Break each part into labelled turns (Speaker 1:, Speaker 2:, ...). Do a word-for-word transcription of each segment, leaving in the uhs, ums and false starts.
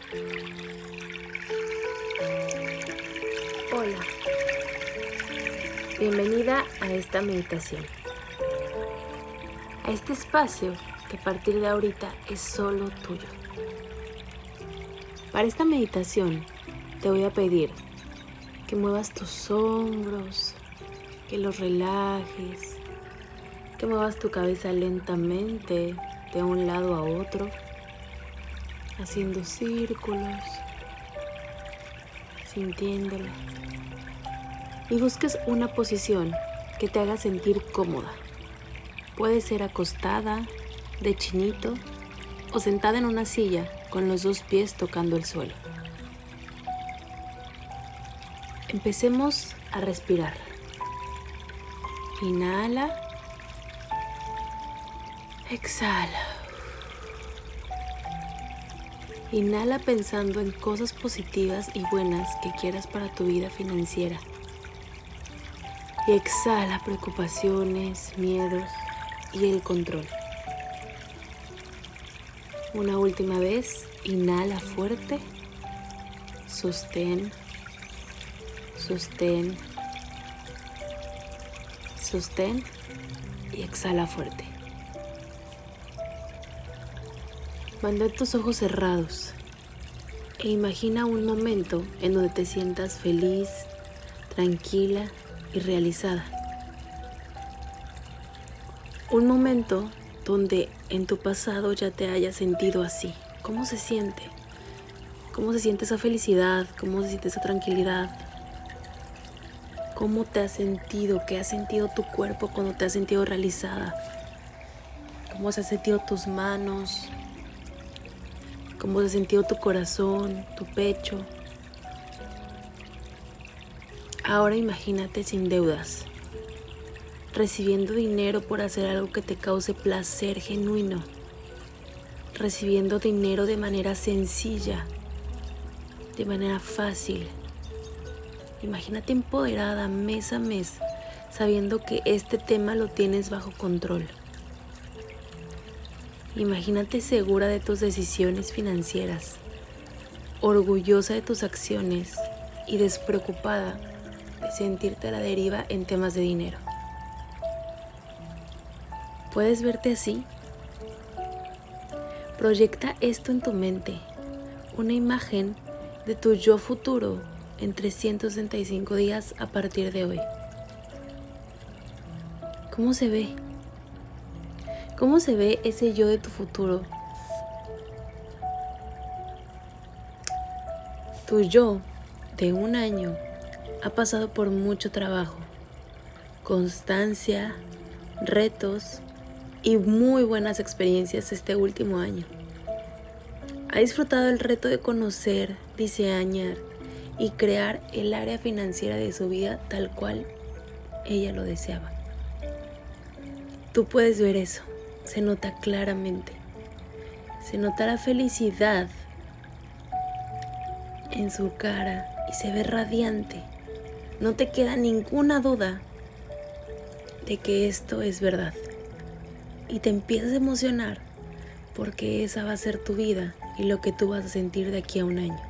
Speaker 1: Hola, bienvenida a esta meditación, a este espacio que a partir de ahorita es solo tuyo. Para esta meditación te voy a pedir que muevas tus hombros, que los relajes, que muevas tu cabeza lentamente de un lado a otro, haciendo círculos, sintiéndola, y busques una posición que te haga sentir cómoda. Puede ser acostada, de chinito o sentada en una silla con los dos pies tocando el suelo. Empecemos a respirar. Inhala. Exhala. Inhala pensando en cosas positivas y buenas que quieras para tu vida financiera. Y exhala preocupaciones, miedos y el control. Una última vez, inhala fuerte, sostén, sostén, sostén y exhala fuerte. Mantén tus ojos cerrados e imagina un momento en donde te sientas feliz, tranquila y realizada. Un momento donde en tu pasado ya te hayas sentido así. ¿Cómo se siente? ¿Cómo se siente esa felicidad? ¿Cómo se siente esa tranquilidad? ¿Cómo te has sentido? ¿Qué ha sentido tu cuerpo cuando te has sentido realizada? ¿Cómo se han sentido tus manos? ¿Cómo se ha sentido tu corazón, tu pecho? Ahora imagínate sin deudas, recibiendo dinero por hacer algo que te cause placer genuino, recibiendo dinero de manera sencilla, de manera fácil. Imagínate empoderada mes a mes, sabiendo que este tema lo tienes bajo control. Imagínate segura de tus decisiones financieras, orgullosa de tus acciones y despreocupada de sentirte a la deriva en temas de dinero. ¿Puedes verte así? Proyecta esto en tu mente, una imagen de tu yo futuro en trescientos sesenta y cinco días a partir de hoy. ¿Cómo se ve? ¿Cómo se ve ese yo de tu futuro? Tu yo de un año ha pasado por mucho trabajo, constancia, retos y muy buenas experiencias este último año. Ha disfrutado el reto de conocer, diseñar y crear el área financiera de su vida tal cual ella lo deseaba. Tú puedes ver eso. Se nota claramente, se nota la felicidad en su cara y se ve radiante. No te queda ninguna duda de que esto es verdad y te empiezas a emocionar porque esa va a ser tu vida y lo que tú vas a sentir de aquí a un año.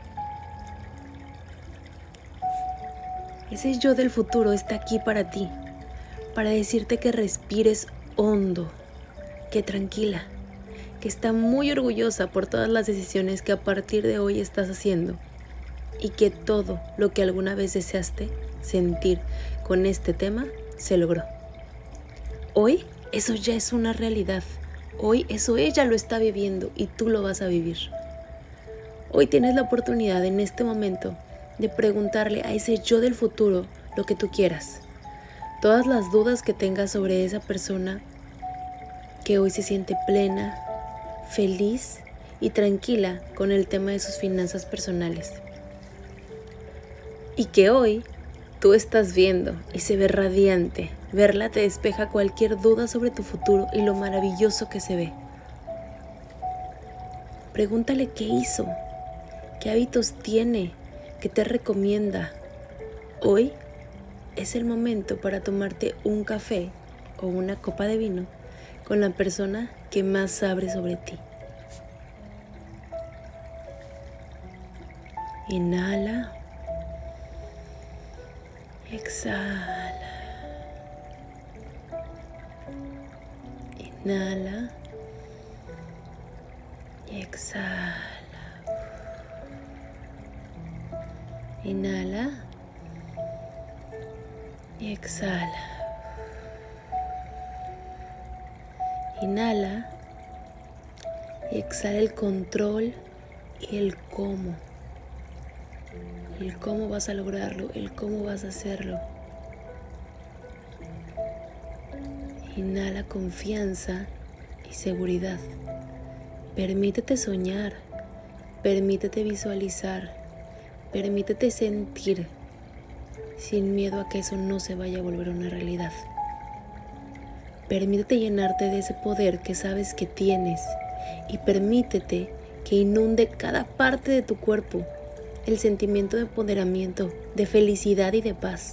Speaker 1: Ese yo del futuro está aquí para ti, para decirte que respires hondo, que tranquila, que está muy orgullosa por todas las decisiones que a partir de hoy estás haciendo y que todo lo que alguna vez deseaste sentir con este tema se logró. Hoy eso ya es una realidad, hoy eso ella lo está viviendo y tú lo vas a vivir. Hoy tienes la oportunidad en este momento de preguntarle a ese yo del futuro lo que tú quieras, todas las dudas que tengas sobre esa persona que hoy se siente plena, feliz y tranquila con el tema de sus finanzas personales. Y que hoy tú estás viendo y se ve radiante. Verla te despeja cualquier duda sobre tu futuro y lo maravilloso que se ve. Pregúntale qué hizo, qué hábitos tiene, qué te recomienda. Hoy es el momento para tomarte un café o una copa de vino con la persona que más sabe sobre ti. Inhala. Exhala. Inhala. Y exhala. Inhala. Y exhala. Inhala. Y exhala el control y el cómo. El cómo vas a lograrlo, el cómo vas a hacerlo. Inhala confianza y seguridad. Permítete soñar, permítete visualizar, permítete sentir sin miedo a que eso no se vaya a volver una realidad. Permítete llenarte de ese poder que sabes que tienes y permítete que inunde cada parte de tu cuerpo el sentimiento de empoderamiento, de felicidad y de paz.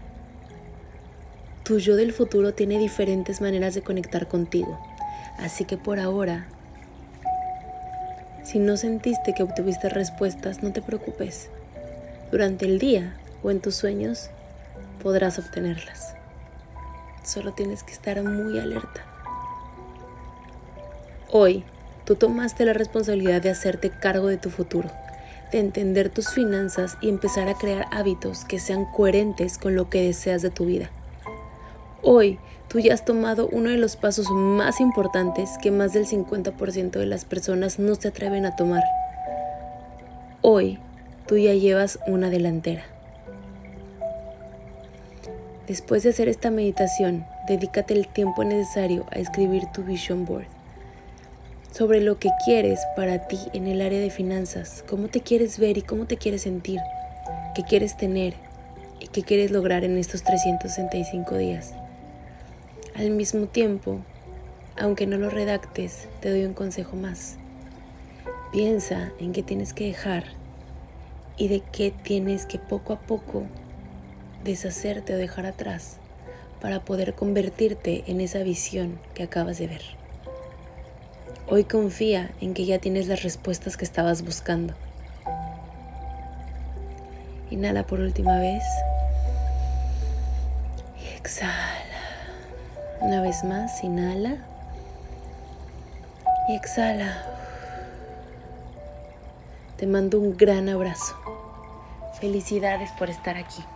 Speaker 1: Tu yo del futuro tiene diferentes maneras de conectar contigo, así que por ahora, si no sentiste que obtuviste respuestas, no te preocupes. Durante el día o en tus sueños podrás obtenerlas. Solo tienes que estar muy alerta. Hoy, tú tomaste la responsabilidad de hacerte cargo de tu futuro, de entender tus finanzas y empezar a crear hábitos que sean coherentes con lo que deseas de tu vida. Hoy, tú ya has tomado uno de los pasos más importantes que más del cincuenta por ciento de las personas no se atreven a tomar. Hoy, tú ya llevas una delantera. Después de hacer esta meditación, dedícate el tiempo necesario a escribir tu vision board sobre lo que quieres para ti en el área de finanzas, cómo te quieres ver y cómo te quieres sentir, qué quieres tener y qué quieres lograr en estos trescientos sesenta y cinco días. Al mismo tiempo, aunque no lo redactes, te doy un consejo más. Piensa en qué tienes que dejar y de qué tienes que poco a poco deshacerte o dejar atrás para poder convertirte en esa visión que acabas de ver. Hoy confía en que ya tienes las respuestas que estabas buscando. Inhala por última vez y exhala. Una vez más, inhala y exhala. Te mando un gran abrazo. Felicidades por estar aquí.